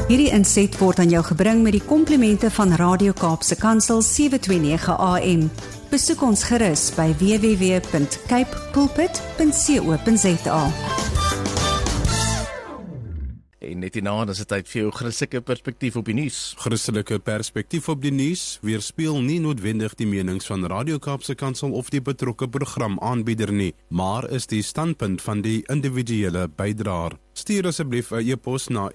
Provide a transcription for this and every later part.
Hierdie inset word aan jou gebring met die komplimente van Radio Kaapse Kansel 729 AM. Besoek ons gerus by www.capepulpit.co.za. En net hierna, dan is dit tyd vir jou Christelike perspektief op die nuus. Christelike perspektief op die nuus weerspieël nie noodwendig die menings van Radio Kaapse Kansel of die betrokke programaanbieder nie, maar is die standpunt van die individuele bydraer. Stuur asseblief 'n e-pos na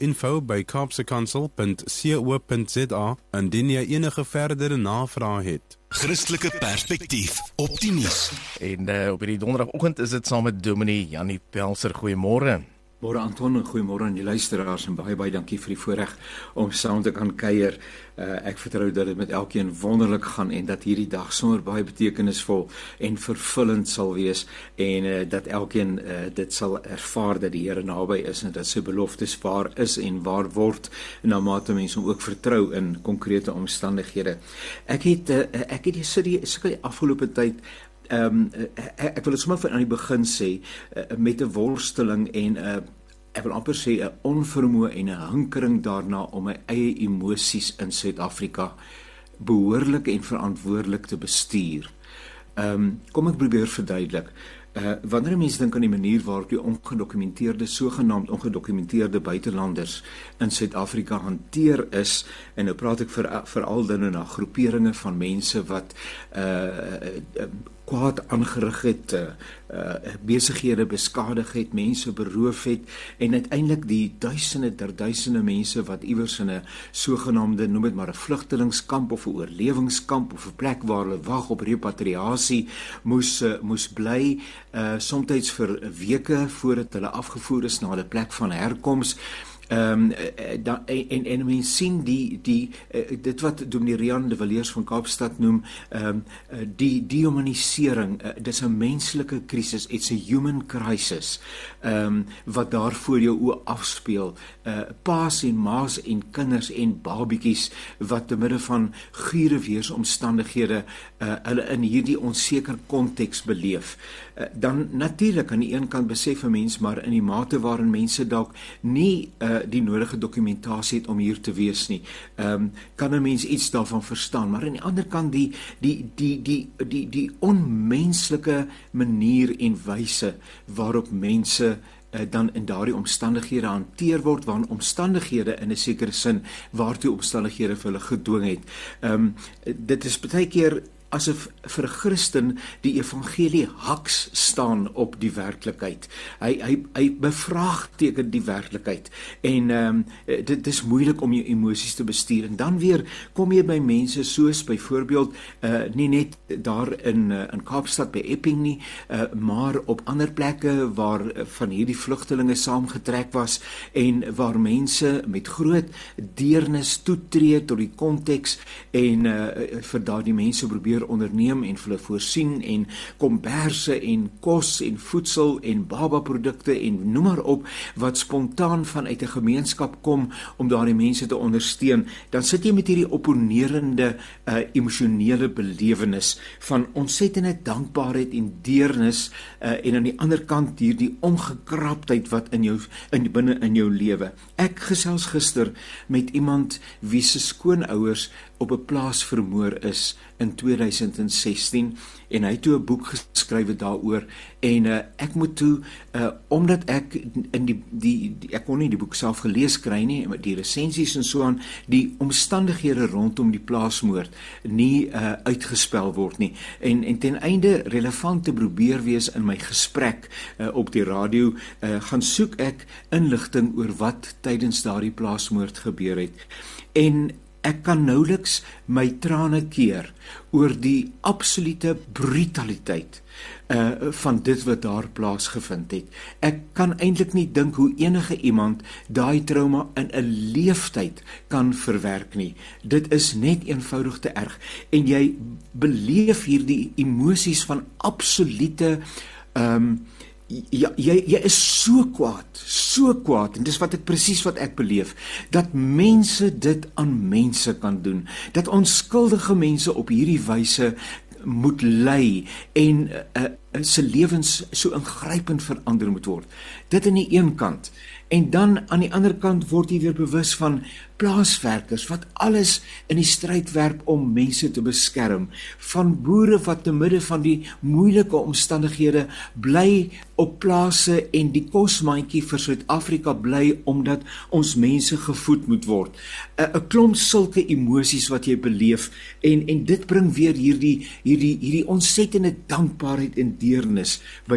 info@capsekansel.co.za indien jy enige verdere navrae het. Christelike perspektief op die nuus. En op hierdie donderdagoggend is dit saam met Dominee Janie Pelser. Goeiemôre. Môre Anton en goeiemôre aan die luisteraars en baie dankie vir die voorreg om saam te kan kuier. Ek vertrou dat dit met elkeen wonderlik gaan en dat hierdie dag sommer baie betekenisvol en vervullend sal wees en dat elkeen dit sal ervaar dat die Here naby is en dat sy beloftes waar is en waar word na mate mense hom ook vertrou in konkrete omstandighede. Ek het die afgelope tyd ek wil dit sommer aan die begin sê, met 'n worsteling en ek wil amper sê 'n onvermoë en 'n hinkering daarna om my eie emosies in Suid-Afrika behoorlik en verantwoordelik te bestuur. Kom ek probeer verduidelik. Wanneer mense dink aan die manier waarop die sogenaamd ongedokumenteerde buitelanders in Suid-Afrika hanteer is, en nou praat ek veral dan na groeperinge van mense wat kwaad aangerig het, besighede beskadig het, mense beroof het, en uiteindelik die duisende mense wat iewers in 'n sogenaamde, noem dit maar 'n vlugtelingskamp of 'n oorlewingskamp of 'n plek waar hulle wag op repatriasie moes bly, soms vir weke voordat hulle afgevoer is na hulle plek van herkoms. En mens sien dit wat Dominee Rian de Villiers van Kaapstad noem, die dehumanisering, dis 'n menslike krisis, it's a human crisis, wat daar voor jou oë afspeel, paas en maas en kinders en babietjies wat te midde van gure weeromstandighede hulle in hierdie onseker konteks beleef. Dan natuurlik aan die een kant besef 'n mens, maar in die mate waarin mense dalk nie die nodige dokumentasie het om hier te wees nie, kan 'n mens iets daarvan verstaan, maar aan die ander kant die onmenslike manier en wyse waarop mense dan in daardie omstandighede hanteer word, waarin omstandighede in 'n sekere sin waartoe omstandighede vir hulle gedwing het. Dit is baie keer asof vir 'n Christen die evangelie haks staan op die werklikheid. Hy bevraagteken die werklikheid en dit is moeilik om jou emosies te bestuur. En dan weer kom jy by mense soos byvoorbeeld nie net daar in Kaapstad by Epping nie, maar op ander plekke waar van hierdie vlugtelinge saamgetrek was en waar mense met groot deernis toetree tot die konteks en vir daardie mense probeer onderneem en vir hulle voorsien en komberse en kos en voedsel en babaprodukte en noem maar op wat spontaan vanuit 'n gemeenskap kom om daardie mense te ondersteun, dan sit jy met hierdie opponerende emosionele belewenis van ontsettende dankbaarheid en deernis en aan die ander kant hierdie omgekraptheid wat binne in jou lewe. Ek gesels gister met iemand wie se skoonouers op 'n plaas vermoor is in 2016 en hy het toe 'n boek geskryf daaroor en ek moet toe omdat ek in ek kon nie die boek self gelees kry nie, maar die resensies en so aan, die omstandighede rondom die plaasmoord nie uitgespel word nie en ten einde relevant te probeer wees in my gesprek op die radio, gaan soek ek inligting oor wat tydens daardie plaasmoord gebeur het en ek kan nouweliks my trane keer oor die absolute brutaliteit van dit wat daar plaasgevind het. Ek kan eintlik nie dink hoe enige iemand daai trauma in 'n leeftyd kan verwerk nie. Dit is net eenvoudig te erg. En jy beleef hier die emosies van absolute jy is so kwaad, en dis presies wat ek beleef, dat mense dit aan mense kan doen, dat onskuldige mense op hierdie wyse moet ly en se lewens so ingrypend verander moet word. Dit aan die een kant. En dan aan die ander kant word jy weer bewus van plaaswerkers wat alles in die stryd werp om mense te beskerm, van boere wat te midde van die moeilike omstandighede bly op plase en die kosmandjie vir Suid-Afrika bly omdat ons mense gevoed moet word. 'n Klomp sulke emosies wat jy beleef en dit bring weer hierdie ontsettende dankbaarheid en deernis by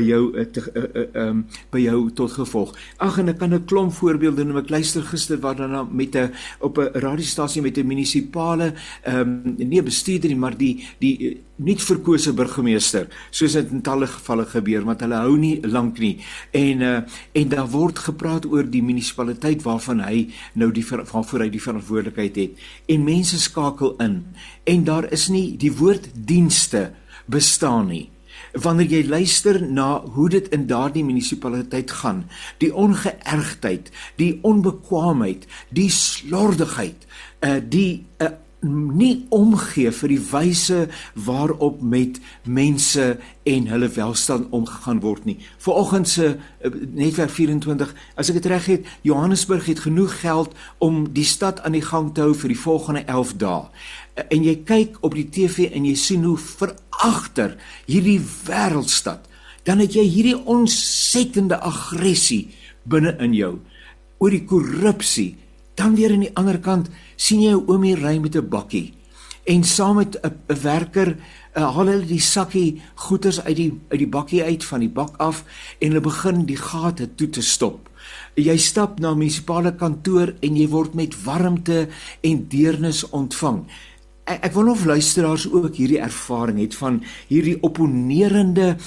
jou tot gevolg. Ag, en ek kan 'n klomp voorbeelde noem. Ek luister gister waarna op 'n radiostasie met 'n munisipale nie bestuurder nie, maar die nie verkose burgemeester, soos dit in talle gevalle gebeur, want hulle hou nie lank nie. En daar word gepraat oor die munisipaliteit waarvan hy nou waarvoor hy die verantwoordelikheid het. En mense skakel in. En daar is nie die woord dienste bestaan nie. Wanneer jy luister na hoe dit in daardie munisipaliteit gaan, die ongeërgdheid, die onbekwaamheid, die slordigheid, nie omgee vir die wyse waarop met mense en hulle welstand omgegaan word nie. Vanoggend se Netwerk 24, as ek dit reg het, Johannesburg het genoeg geld om die stad aan die gang te hou vir die volgende 11 dae. En jy kyk op die TV en jy sien hoe veragter hierdie wêreldstad, dan het jy hierdie ontsettende aggressie binne in jou, oor die korrupsie. Dan weer aan die ander kant sien jy 'n oomie ry met 'n bakkie en saam met 'n werker haal hulle die sakkie goeders uit die bakkie uit van die bak af en hulle begin die gate toe te stop. Jy stap na 'n munisipale kantoor en jy word met warmte en deernis ontvang. Ek wonder of luisteraars ook hierdie ervaring het van hierdie opponerende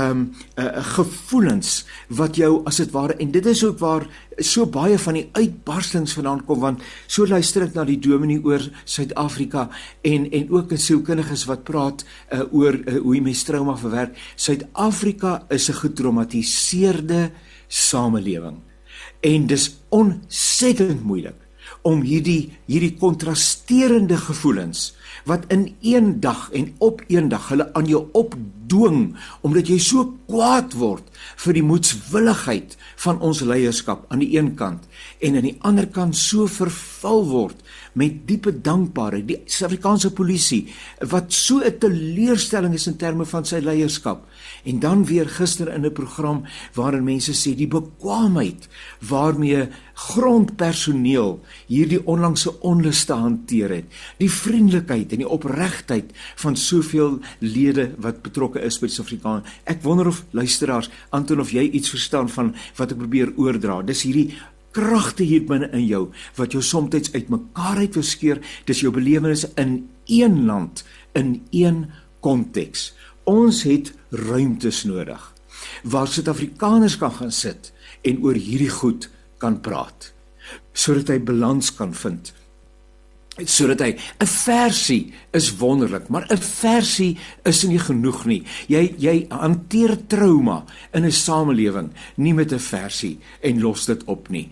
gevoelens wat jou as dit ware, en dit is ook waar so baie van die uitbarstings vandaan kom, want so luister ek na die dominee oor Suid-Afrika en ook 'n sielkundiges wat praat oor hoe jy mens trauma verwerk. Suid-Afrika is 'n getraumatiseerde samelewing en dis ontsettend moeilik om hierdie kontrasterende gevoelens wat in een dag en op een dag hulle aan jou opdwing, omdat jy so kwaad word vir die moedswilligheid van ons leierskap aan die een kant, en aan die ander kant so vervul word met diepe dankbaarheid. Die Suid-Afrikaanse polisie, wat so 'n teleurstelling is in terme van sy leierskap. En dan weer gister in 'n program waarin mense sê die bekwaamheid waarmee grondpersoneel hierdie onlangse onluste hanteer het, die vriendelikheid en die opregtheid van soveel lede wat betrokke is by die Suid-Afrikaanse. Ek wonder of luisteraars, Anton, of jy iets verstaan van wat ek probeer oordra. Dis hierdie kragte hier binne in jou, wat jou soms uitmekaar uit wil skeer. Dis jou belewenis in een land, in een konteks. Ons het ruimtes nodig, waar Suid-Afrikaners kan gaan sit en oor hierdie goed kan praat, sodat hy balans kan vind. Sodat hy, 'n versie is wonderlik, maar 'n versie is nie genoeg nie. Jy hanteer trauma in 'n samelewing nie met 'n versie en los dit op nie.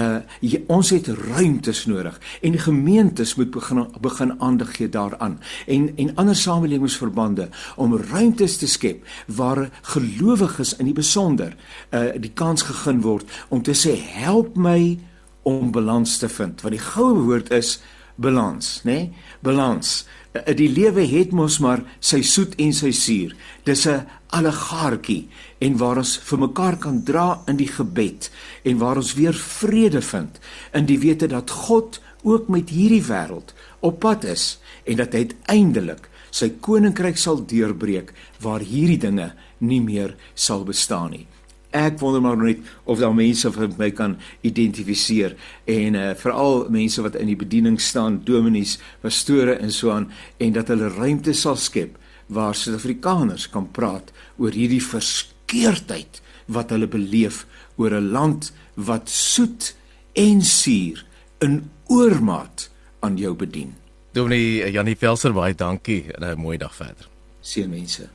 Ons het ruimtes nodig en die gemeentes moet begin aandag gee daaraan en ander samelewingsverbande om ruimtes te skep waar gelowiges in die besonder die kans gegee word om te sê, help my om balans te vind, want die goue woord is balans, né? Balans. Die lewe het mos maar sy soet en sy suur. Dis 'n allegaartjie en waar ons vir mekaar kan dra in die gebed en waar ons weer vrede vind in die wete dat God ook met hierdie wêreld op pad is en dat hy uiteindelik sy koninkryk sal deurbreek waar hierdie dinge nie meer sal bestaan nie. Ek wonder maar net of daar mense wat my kan identifiseer en veral mense wat in die bediening staan, dominees, pastore en so aan, en dat hulle ruimte sal skep waar Suid-Afrikaners kan praat oor hierdie verskeurdheid wat hulle beleef oor 'n land wat soet en suur in oormaat aan jou bedien. Dominee Janie Pelser, baie dankie en 'n mooi dag verder. Seën mense.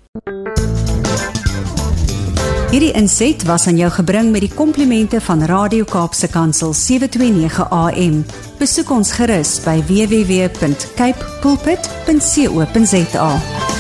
Hierdie inset was aan jou gebring met die komplimente van Radio Kaapse Kansel 729 AM. Besoek ons gerus by www.cape pulpit.co.za.